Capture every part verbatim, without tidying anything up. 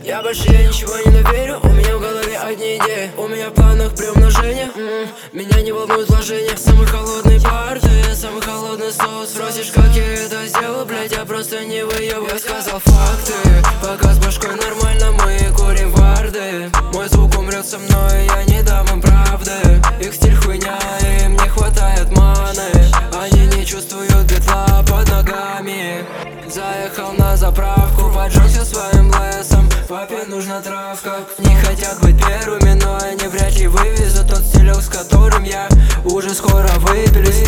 Я больше я ничего не наверю, у меня в голове одни идеи. У меня в планах приумножение, м-м, меня не волнует вложения. Самый холодный пар, ты самый холодный соус. Спросишь, как я это сделал, блядь, я просто не выебываю. Я сказал факты, пока с башкой нормально, мы курим варды. Мой звук умрет со мной, я не дам им правды. Их стиль хуйня, им не хватает маны. Они не чувствуют битла под ногами. Заехал на заправку, поджегся своим лесом. Папе нужна травка. Не хотят быть первыми, но они вряд ли вывезут тот стилек, с которым я уже скоро выпилюсь.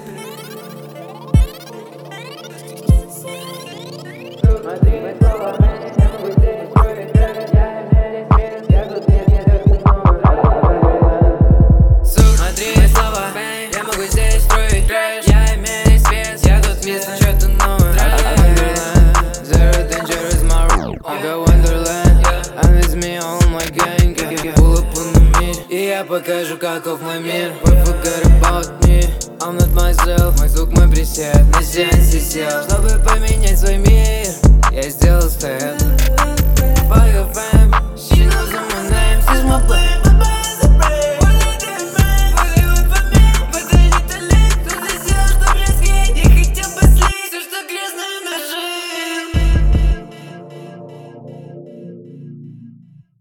И я покажу, каков мой мир. But forget about me, I'm not myself. Мой звук, мой пресет, на сеансе сел. Чтобы поменять свой мир, я сделал стэп.